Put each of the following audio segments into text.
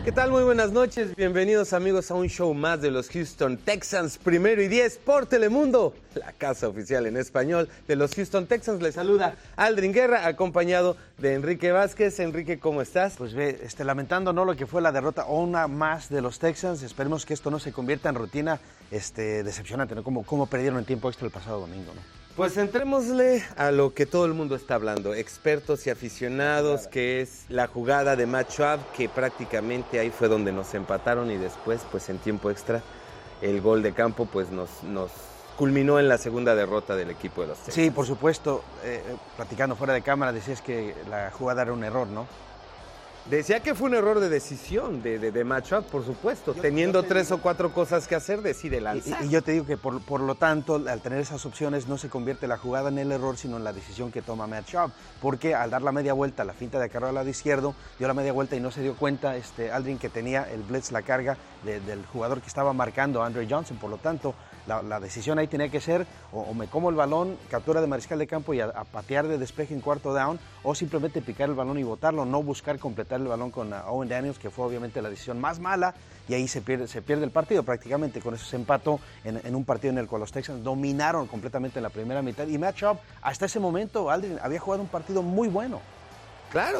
¿Qué tal? Muy buenas noches. Bienvenidos amigos a un show más de los Houston Texans, 1:10 por Telemundo, la casa oficial en español de los Houston Texans. Les saluda Aldrin Guerra, acompañado de Enrique Vázquez. Enrique, ¿cómo estás? Pues ve, lamentando lo que fue la derrota una más de los Texans. Esperemos que esto no se convierta en rutina decepcionante, ¿no? Como perdieron en tiempo extra el pasado domingo, ¿no? Pues entrémosle a lo que todo el mundo está hablando, expertos y aficionados, que es la jugada de Matt Schaub, que prácticamente ahí fue donde nos empataron y después, pues en tiempo extra, el gol de campo pues nos culminó en la segunda derrota del equipo de los Texans. Sí, por supuesto, platicando fuera de cámara decías que la jugada era un error, ¿no? Decía que fue un error de decisión de Matt Schaub, por supuesto. Teniendo 3 o 4 cosas que hacer, decide lanzar. Y yo te digo que por lo tanto, al tener esas opciones, no se convierte la jugada en el error, sino en la decisión que toma Matt Schaub. Porque al dar la media vuelta, la finta de acarreo al lado izquierdo, dio la media vuelta y no se dio cuenta Aldrin que tenía el blitz, la carga del jugador que estaba marcando, Andre Johnson. Por lo tanto, la decisión ahí tenía que ser o me como el balón, captura de mariscal de campo y a patear de despeje en cuarto down, o simplemente picar el balón y botarlo, no buscar completar el balón con Owen Daniels, que fue obviamente la decisión más mala, y ahí se pierde el partido prácticamente. Con eso se empató en un partido en el cual los Texans dominaron completamente en la primera mitad, y Matt Schaub hasta ese momento, Aldrin, había jugado un partido muy bueno. Claro,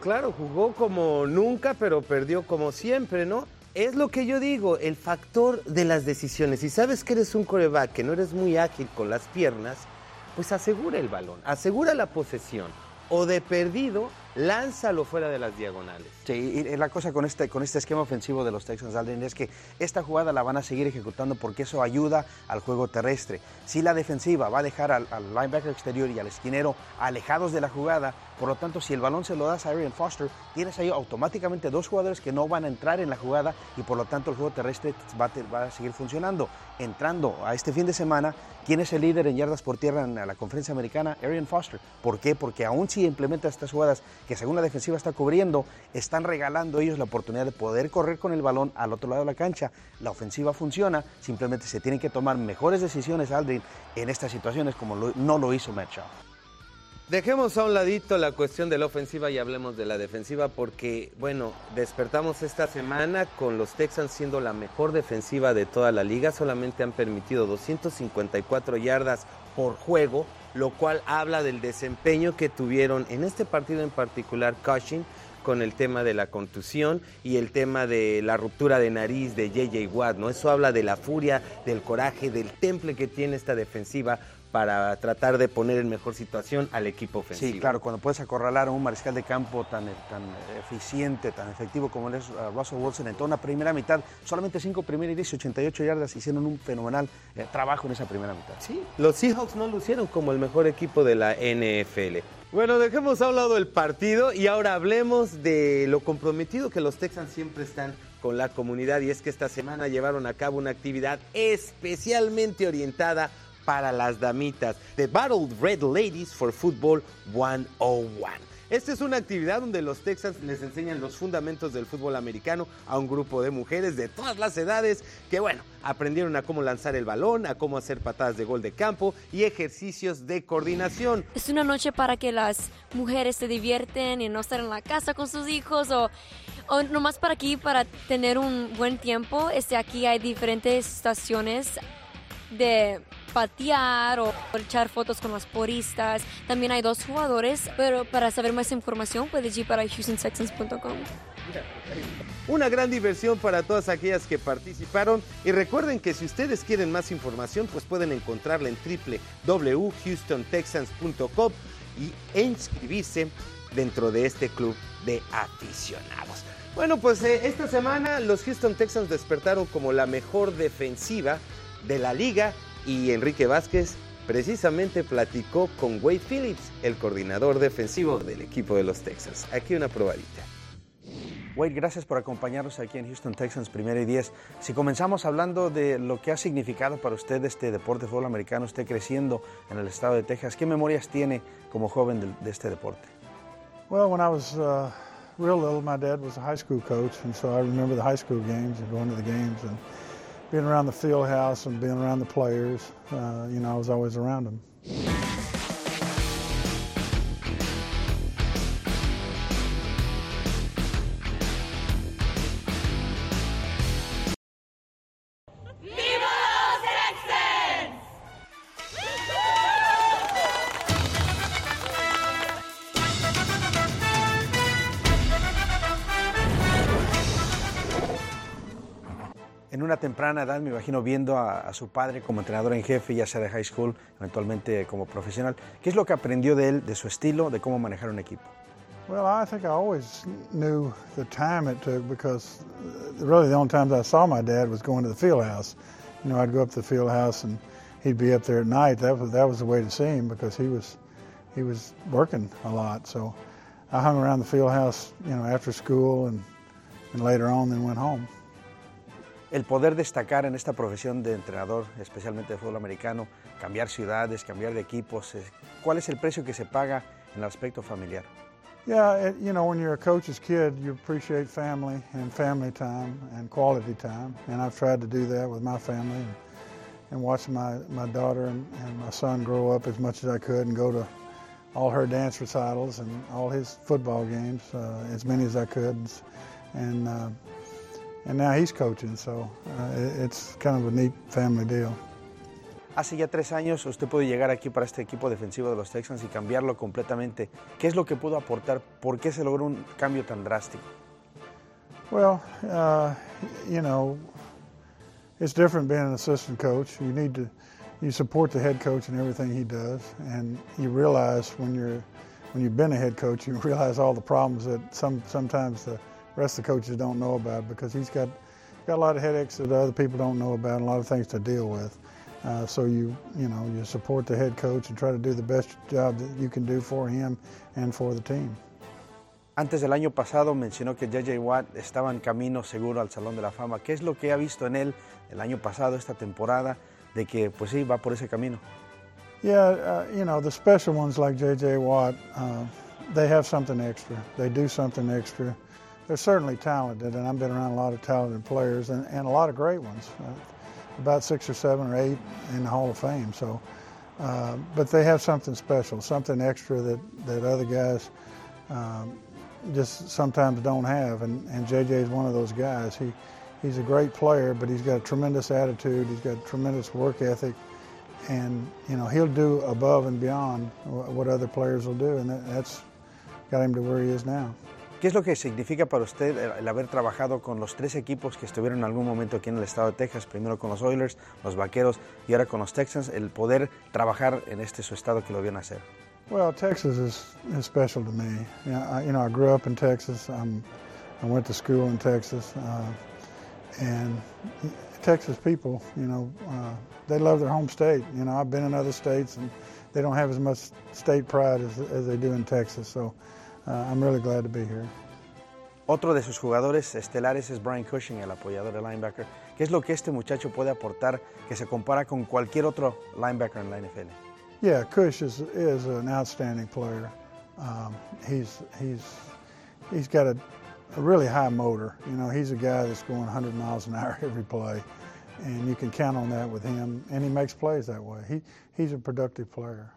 jugó como nunca, pero perdió como siempre, ¿no? Es lo que yo digo, el factor de las decisiones. Si sabes que eres un quarterback, que no eres muy ágil con las piernas, pues asegura el balón, asegura la posesión. O de perdido, lánzalo fuera de las diagonales. Sí, y la cosa con este esquema ofensivo de los Texans, Aldrin, es que esta jugada la van a seguir ejecutando porque eso ayuda al juego terrestre. Si la defensiva va a dejar al linebacker exterior y al esquinero alejados de la jugada, por lo tanto, si el balón se lo das a Arian Foster, tienes ahí automáticamente 2 jugadores que no van a entrar en la jugada y por lo tanto el juego terrestre va a seguir funcionando. Entrando a este fin de semana, ¿quién es el líder en yardas por tierra en la conferencia americana? Arian Foster. ¿Por qué? Porque aún si implementa estas jugadas que según la defensiva está cubriendo, están regalando ellos la oportunidad de poder correr con el balón al otro lado de la cancha. La ofensiva funciona, simplemente se tienen que tomar mejores decisiones, Aldrin, en estas situaciones como no lo hizo Matt Schaub. Dejemos a un ladito la cuestión de la ofensiva y hablemos de la defensiva porque, bueno, despertamos esta semana con los Texans siendo la mejor defensiva de toda la liga. Solamente han permitido 254 yardas por juego, lo cual habla del desempeño que tuvieron en este partido en particular Cushing, con el tema de la contusión y el tema de la ruptura de nariz de J.J. Watt, ¿no? Eso habla de la furia, del coraje, del temple que tiene esta defensiva para tratar de poner en mejor situación al equipo ofensivo. Sí, claro, cuando puedes acorralar a un mariscal de campo tan eficiente, tan efectivo como es Russell Wilson en toda una primera mitad, solamente 5 primeras y 10, 88 yardas, hicieron un fenomenal trabajo en esa primera mitad. Sí, los Seahawks no lucieron como el mejor equipo de la NFL. Bueno, dejemos a un lado el partido y ahora hablemos de lo comprometido que los Texans siempre están con la comunidad, y es que esta semana llevaron a cabo una actividad especialmente orientada para las damitas, The Battle Red Ladies for Football 101. Esta es una actividad donde los Texans les enseñan los fundamentos del fútbol americano a un grupo de mujeres de todas las edades que, bueno, aprendieron a cómo lanzar el balón, a cómo hacer patadas de gol de campo y ejercicios de coordinación. Es una noche para que las mujeres se divierten y no estar en la casa con sus hijos o nomás para tener un buen tiempo. Aquí hay diferentes estaciones de patear o echar fotos con los poristas. También hay 2 jugadores, pero para saber más información puedes ir para HoustonTexans.com. Una gran diversión para todas aquellas que participaron, y recuerden que si ustedes quieren más información pues pueden encontrarla en www.HoustonTexans.com e inscribirse dentro de este club de aficionados. Bueno, pues esta semana los Houston Texans despertaron como la mejor defensiva de la liga, y Enrique Vázquez precisamente platicó con Wade Phillips, el coordinador defensivo del equipo de los Texans. Aquí una probadita. Wade, gracias por acompañarnos aquí en Houston Texans 1:10. Si comenzamos hablando de lo que ha significado para usted este deporte de fútbol americano, usted creciendo en el estado de Texas, ¿qué memorias tiene como joven de este deporte? Well, when I was real little, my dad was a high school coach, and so I remember the high school games and going to the games and being around the field house and being around the players. I was always around them. una temprana edad, me imagino, viendo a su padre como entrenador en jefe, ya sea de high school, eventualmente como profesional. ¿Qué es lo que aprendió de él, de su estilo, de cómo manejar un equipo? Well, I think I always knew the time it took because really the only times I saw my dad was going to the field house. You know, I'd go up to the field house and he'd be up there at night. That was the way to see him because he was working a lot. So I hung around the field house, you know, after school and later on then went home. El poder destacar en esta profesión de entrenador, especialmente de fútbol americano, cambiar ciudades, cambiar de equipos, ¿cuál es el precio que se paga en el aspecto familiar? Yeah, you know, when you're a coach's kid, you appreciate family and family time and quality time, and I've tried to do that with my family and watch my daughter and my son grow up as much as I could and go to all her dance recitals and all his football games, as many as I could, and now he's coaching, so it's kind of a neat family deal. Hace ya 3 años usted pudo llegar aquí para este equipo defensivo de los Texans y cambiarlo completamente. ¿Qué es lo que pudo aportar? ¿Por qué se logró un cambio tan drástico? Well, you know, it's different being an assistant coach. You support the head coach in everything he does, and you realize when you've been a head coach, you realize all the problems that sometimes the rest of the coaches don't know about because he's got a lot of headaches that other people don't know about and a lot of things to deal with. So you support the head coach and try to do the best job that you can do for him and for the team. Antes del año pasado mencionó que J.J. Watt estaba en camino seguro al Salón de la Fama. ¿Qué es lo que ha visto en él el año pasado, esta temporada, de que pues sí, va por ese camino? Yeah, you know, the special ones like J.J. Watt, they have something extra. They do something extra. They're certainly talented, and I've been around a lot of talented players and a lot of great ones. About 6 or 7 or 8 in the Hall of Fame. So, but they have something special, something extra that other guys just sometimes don't have. And JJ is one of those guys. He's a great player, but he's got a tremendous attitude. He's got tremendous work ethic, and you know he'll do above and beyond what other players will do, and that's got him to where he is now. ¿Qué es lo que significa para usted el haber trabajado con los 3 equipos que estuvieron en algún momento aquí en el estado de Texas, primero con los Oilers, los Vaqueros y ahora con los Texans, el poder trabajar en su estado que lo vio nacer? Well, Texas is special to me. You know, I grew up in Texas. I went to school in Texas, and Texas people, you know, they love their home state. You know, I've been in other states, and they don't have as much state pride as they do in Texas. So. I'm really glad to be here. Otro de sus jugadores estelares es Brian Cushing, el apoyador de linebacker. ¿Qué es lo que este muchacho puede aportar que se compara con cualquier otro linebacker en la NFL? Yeah, Cush is an outstanding player. He's got a really high motor. You know, he's a guy that's going 100 miles an hour every play, and you can count on that with him. And he makes plays that way. He's a productive player.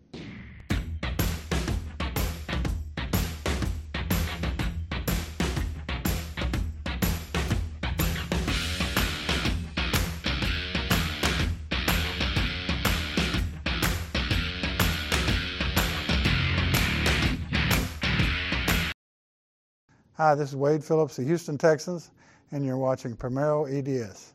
Hi, this is Wade Phillips, the Houston Texans, and you're watching Primero EDS.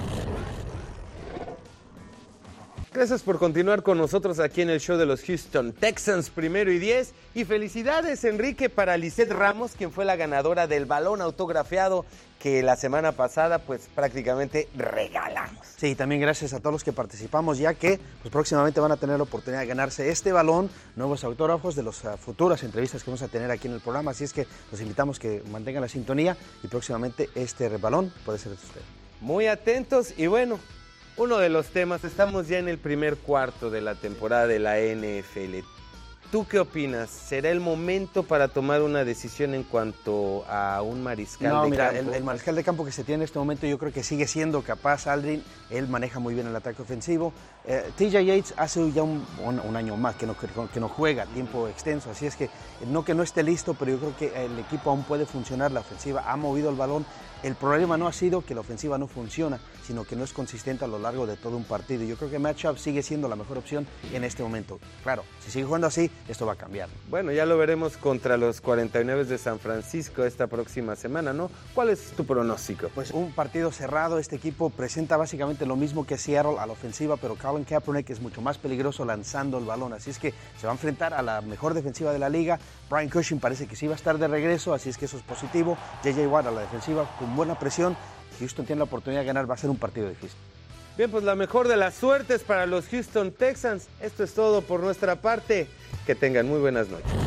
Gracias por continuar con nosotros aquí en el show de los Houston Texans, Primero y 10. Y felicidades, Enrique, para Lisette Ramos, quien fue la ganadora del balón autografiado que la semana pasada pues prácticamente regalamos. Sí, también gracias a todos los que participamos, ya que pues, próximamente van a tener la oportunidad de ganarse este balón, nuevos autógrafos de las futuras entrevistas que vamos a tener aquí en el programa. Así es que los invitamos que mantengan la sintonía y próximamente este balón puede ser de usted. Muy atentos y bueno, uno de los temas, estamos ya en el primer cuarto de la temporada de la NFL. ¿Tú qué opinas? ¿Será el momento para tomar una decisión en cuanto a un mariscal de campo? El mariscal de campo que se tiene en este momento yo creo que sigue siendo capaz, Aldrin. Él maneja muy bien el ataque ofensivo. TJ Yates hace ya un año más que no juega tiempo extenso, así es que no esté listo, pero yo creo que el equipo aún puede funcionar, la ofensiva ha movido el balón. El problema no ha sido que la ofensiva no funciona, sino que no es consistente a lo largo de todo un partido. Yo creo que Matt Schaub sigue siendo la mejor opción en este momento. Claro, si sigue jugando así, esto va a cambiar. Bueno, ya lo veremos contra los 49 de San Francisco esta próxima semana, ¿no? ¿Cuál es tu pronóstico? Pues un partido cerrado. Este equipo presenta básicamente lo mismo que Seattle a la ofensiva, pero Colin Kaepernick es mucho más peligroso lanzando el balón, así es que se va a enfrentar a la mejor defensiva de la liga. Brian Cushing parece que sí va a estar de regreso, así es que eso es positivo. J.J. Watt a la defensiva con buena presión. Houston tiene la oportunidad de ganar, va a ser un partido difícil. Bien, pues la mejor de las suertes para los Houston Texans. Esto es todo por nuestra parte. Que tengan muy buenas noches.